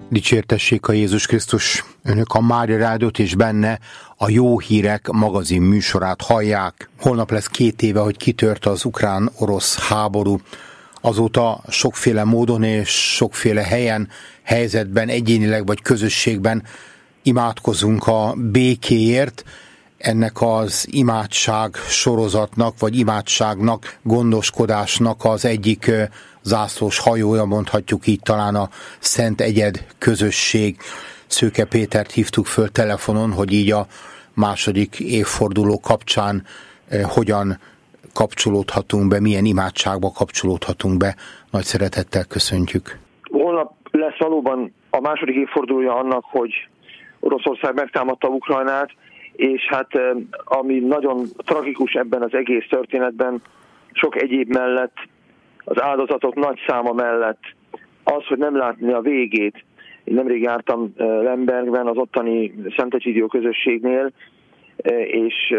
Dicsértessék a Jézus Krisztus! Önök a Mária Rádiót és benne a Jó Hírek magazin műsorát hallják. Holnap lesz 2 éve, hogy kitört az ukrán-orosz háború. Azóta sokféle módon és sokféle helyen, helyzetben, egyénileg vagy közösségben imádkozunk a békéért. Ennek az imádság sorozatnak, vagy imádságnak, gondoskodásnak az egyik zászlós hajója, mondhatjuk így talán a Szent Egyed közösség. Szőke Pétert hívtuk föl telefonon, hogy így a második évforduló kapcsán hogyan kapcsolódhatunk be, milyen imádságba kapcsolódhatunk be. Nagy szeretettel köszöntjük. Holnap lesz valóban a második évfordulója annak, hogy Oroszország megtámadta Ukrajnát, és hát ami nagyon tragikus ebben az egész történetben, sok egyéb mellett, az áldozatok nagy száma mellett az, hogy nem látni a végét. Én nemrég jártam Lembergben, az ottani Szent Egyidió közösségnél, és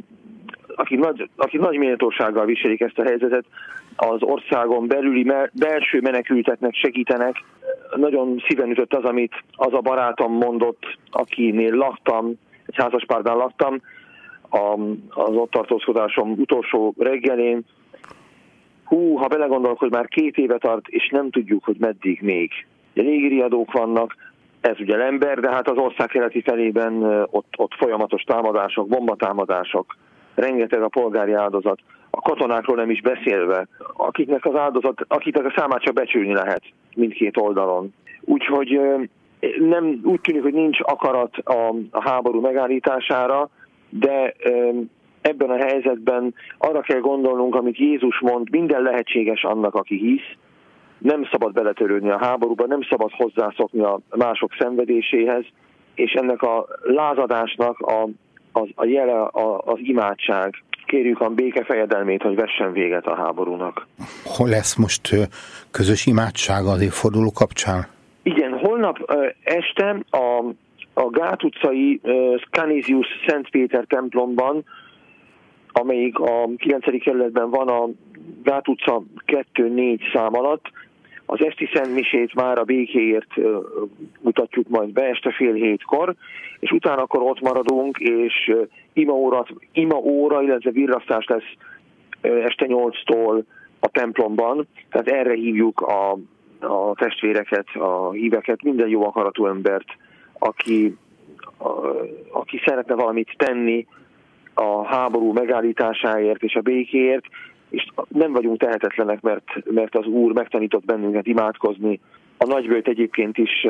akik nagy méltósággal viselik ezt a helyzetet, az országon belüli belső menekülteknek segítenek. Nagyon szíven ütött az, amit az a barátom mondott, akinél laktam, egy házaspárban laktam, az ott tartózkodásom utolsó reggelén. Ha belegondolok, hogy már 2 éve tart, és nem tudjuk, hogy meddig még. Régi riadók vannak, ez ugye Lemberg, de hát az ország keleti felében ott folyamatos támadások, bombatámadások, rengeteg a polgári áldozat, a katonákról nem is beszélve, akiknek a számát csak becsülni lehet mindkét oldalon. Úgyhogy úgy tűnik, hogy nincs akarat a háború megállítására, de ebben a helyzetben arra kell gondolnunk, amit Jézus mond, minden lehetséges annak, aki hisz. Nem szabad beletörődni a háborúba, nem szabad hozzászokni a mások szenvedéséhez, és ennek a lázadásnak a jele az imádság. Kérjük a béke fejedelmét, hogy vessen véget a háborúnak. Hol lesz most közös imádság az évforduló kapcsán? Igen, holnap este a Gát utcai Canisius Szent Péter templomban, amelyik a 9. kerületben van a Gát utca 2-4 szám alatt, az esti szentmisét már a békéért mutatjuk majd be este 6:30, és utána akkor ott maradunk, és imaóra, illetve virrasztás lesz este 8-tól a templomban, tehát erre hívjuk a testvéreket, a híveket, minden jó akaratú embert, aki szeretne valamit tenni a háború megállításáért és a békéért, és nem vagyunk tehetetlenek, mert az Úr megtanított bennünket imádkozni. A nagyböjt egyébként is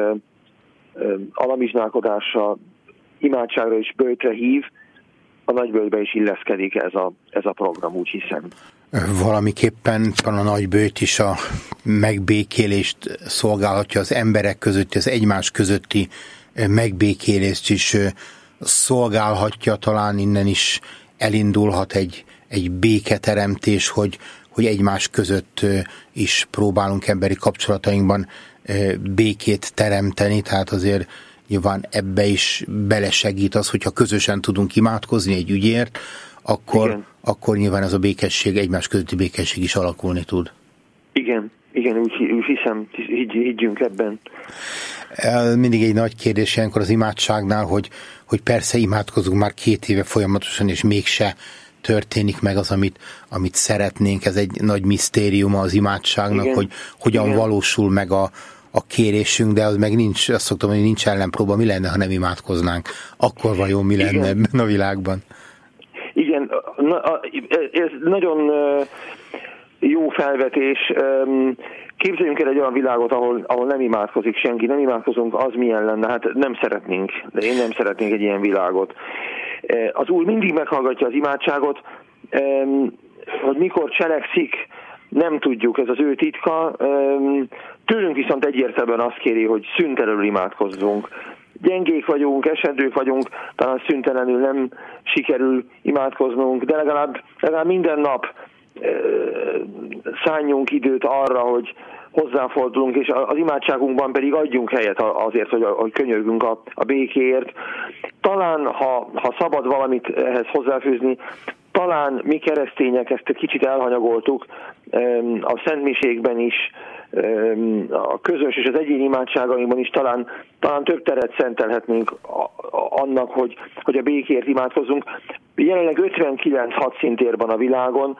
alamizsnálkodásra, imádságra és böjtre hív, a nagyböjtbe is illeszkedik ez a program, úgy hiszem. Valamiképpen a nagyböjt is a megbékélést szolgálhatja, az emberek közötti, az egymás közötti megbékélést is szolgálhatja, talán innen is elindulhat egy béketeremtés, hogy egymás között is próbálunk emberi kapcsolatainkban békét teremteni, tehát azért nyilván ebbe is belesegít az, hogyha közösen tudunk imádkozni egy ügyért, akkor nyilván ez a békesség, egymás közötti békesség is alakulni tud. Igen, úgy hiszem, higgyünk ebben. Mindig egy nagy kérdés ilyenkor az imádságnál, hogy persze imádkozunk már 2 éve folyamatosan, és mégse történik meg az, amit szeretnénk. Ez egy nagy misztériuma az imádságnak, igen, hogy hogyan valósul meg a kérésünk, de az meg nincs, azt szoktam, hogy nincs ellenpróba, mi lenne, ha nem imádkoznánk. Akkor vajon mi lenne ebben a világban? Igen, ez nagyon jó felvetés. Képzeljünk el egy olyan világot, ahol nem imádkozik senki, nem imádkozunk, az milyen lenne? Hát nem szeretnénk, de én nem szeretnék egy ilyen világot. Az Úr mindig meghallgatja az imádságot, hogy mikor cselekszik, nem tudjuk, ez az ő titka. Tőlünk viszont egyértelműen azt kéri, hogy szüntelenül imádkozzunk. Gyengék vagyunk, esedők vagyunk, talán szüntelenül nem sikerül imádkoznunk, de legalább minden nap szálljunk időt arra, hogy hozzáfordulunk, és az imádságunkban pedig adjunk helyet azért, hogy könyörgünk a békéért. Talán, ha szabad valamit ehhez hozzáfűzni, talán mi keresztények ezt egy kicsit elhanyagoltuk, a szentmisékben is, a közös és az egyéni imádságainkban is talán több teret szentelhetnénk annak, hogy a békért imádkozzunk. Jelenleg 59 hadszintér van a világon,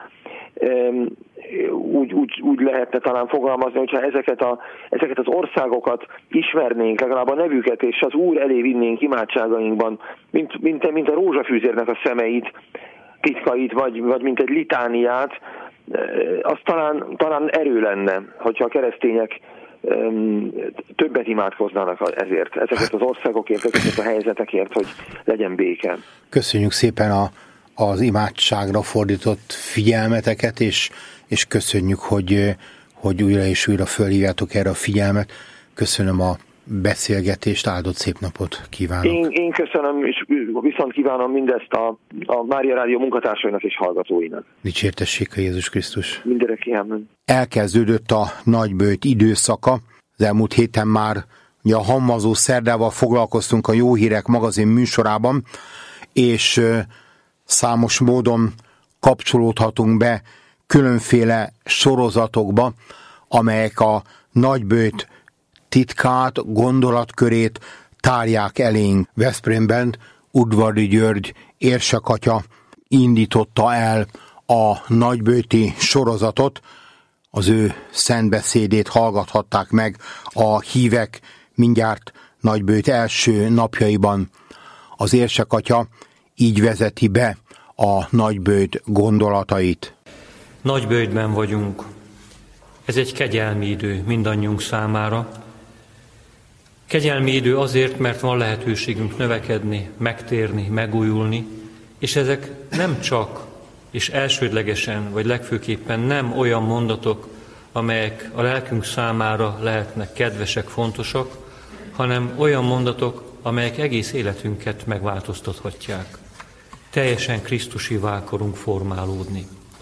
úgy lehetne talán fogalmazni, hogyha ezeket az országokat ismernénk, legalább a nevüket, és az Úr elé vinnénk imádságainkban, mint a rózsafűzérnek a szemeit, titkait, vagy mint egy litániát, az talán erő lenne, hogyha a keresztények többet imádkoznának ezeket az országokért, ezeket a helyzetekért, hogy legyen béke. Köszönjük szépen az imádságra fordított figyelmeteket, és köszönjük, hogy újra és újra fölhívjátok erre a figyelmet. Köszönöm a beszélgetést, áldott szép napot kívánok. Én köszönöm, és viszont kívánom mindezt a Mária Rádió munkatársainak és hallgatóinak. Dicsértessék a Jézus Krisztus. Mindenki ámen. Elkezdődött a nagyböjt időszaka. Az elmúlt héten már ugye a Hammazó szerdával foglalkoztunk a Jó Hírek magazin műsorában, és számos módon kapcsolódhatunk be különféle sorozatokba, amelyek a nagyböjt titkát, gondolatkörét tárják elénk. Veszprémben Udvari György érsekatya indította el a nagyböjti sorozatot, az ő szentbeszédét hallgathatták meg a hívek mindjárt nagyböjt első napjaiban. Az érsekatya így vezeti be a nagyböjt gondolatait. Nagyböjtben vagyunk. Ez egy kegyelmi idő mindannyiunk számára. Kegyelmi idő azért, mert van lehetőségünk növekedni, megtérni, megújulni, és ezek nem csak és elsődlegesen, vagy legfőképpen nem olyan mondatok, amelyek a lelkünk számára lehetnek kedvesek, fontosak, hanem olyan mondatok, amelyek egész életünket megváltoztathatják. Teljesen krisztusivá akarunk formálódni.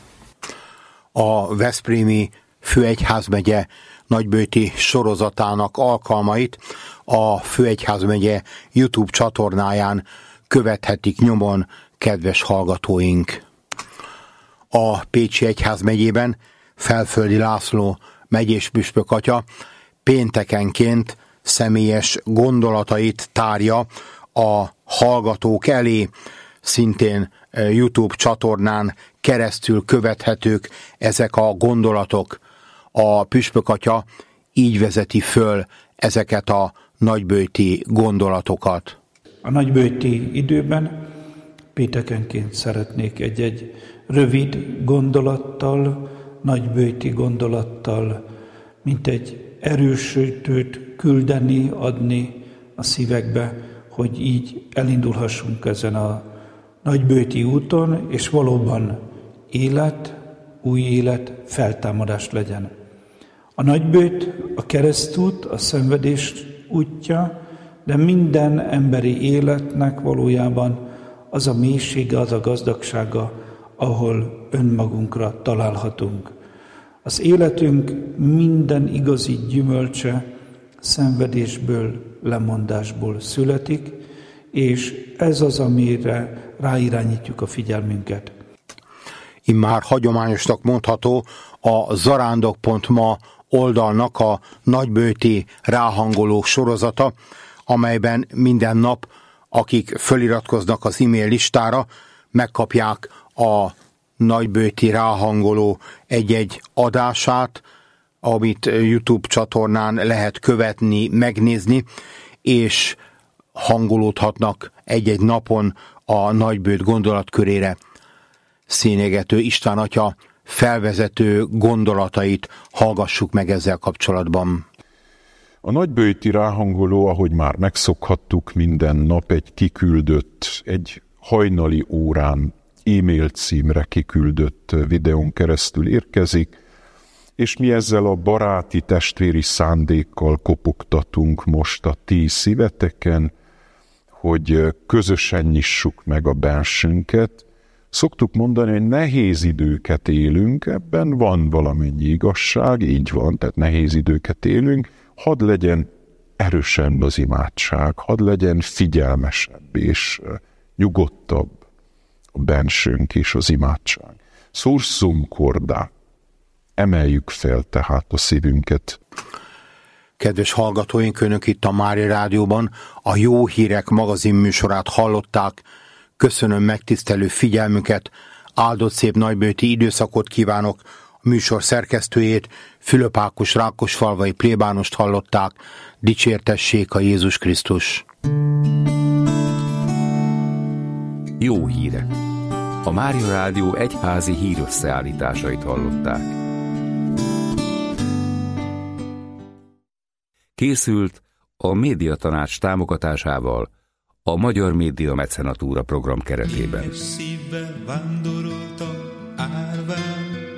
A veszprémi főegyházmegye nagyböjti sorozatának alkalmait a főegyházmegye YouTube csatornáján követhetik nyomon kedves hallgatóink. A Pécsi Egyházmegyében Felföldi László megyéspüspök atya péntekenként személyes gondolatait tárja a hallgatók elé, szintén YouTube csatornán keresztül követhetők ezek a gondolatok. A püspök atya így vezeti föl ezeket a nagyböjti gondolatokat. A nagyböjti időben péntekenként szeretnék egy rövid gondolattal, nagyböjti gondolattal, mint egy erősítőt küldeni, adni a szívekbe, hogy így elindulhassunk ezen a nagyböjti úton, és valóban új élet, feltámadás legyen. A nagyböjt a keresztút, a szenvedés útja, de minden emberi életnek valójában az a mélysége, az a gazdagsága, ahol önmagunkra találhatunk. Az életünk minden igazi gyümölcse szenvedésből, lemondásból születik, és ez az, amire ráirányítjuk a figyelmünket. Immár hagyományosnak mondható a zarándok.ma oldalnak a nagyböjti ráhangoló sorozata, amelyben minden nap, akik föliratkoznak az e-mail listára, megkapják a nagyböjti ráhangoló egy-egy adását, amit YouTube csatornán lehet követni, megnézni, és hangolódhatnak egy-egy napon a nagyböjt gondolatkörére. Szénégető István atya felvezető gondolatait hallgassuk meg ezzel kapcsolatban. A nagyböjti ráhangoló, ahogy már megszokhattuk, minden nap egy kiküldött, egy hajnali órán e-mail címre kiküldött videón keresztül érkezik, és mi ezzel a baráti, testvéri szándékkal kopogtatunk most a ti szíveteken, hogy közösen nyissuk meg a bensünket. Szoktuk mondani, hogy nehéz időket élünk, ebben van valamennyi igazság, így van, tehát nehéz időket élünk, hadd legyen erősebb az imádság, hadd legyen figyelmesebb és nyugodtabb a bensőnk és az imádság. Sursum corda. Emeljük fel tehát a szívünket. Kedves hallgatóink, önök itt a Mária Rádióban a Jó Hírek magazin műsorát hallották. Köszönöm megtisztelő figyelmüket, áldott szép nagybőti időszakot kívánok. A műsor szerkesztőjét, Fülöp Ákos rákosfalvai plébánost hallották. Dicsértessék a Jézus Krisztus! Jó hírek! A Mária Rádió egyházi hírösszeállításait hallották. Készült a Médiatanács támogatásával a Magyar Média Mecenatúra program keretében. Szívvel vándoroltam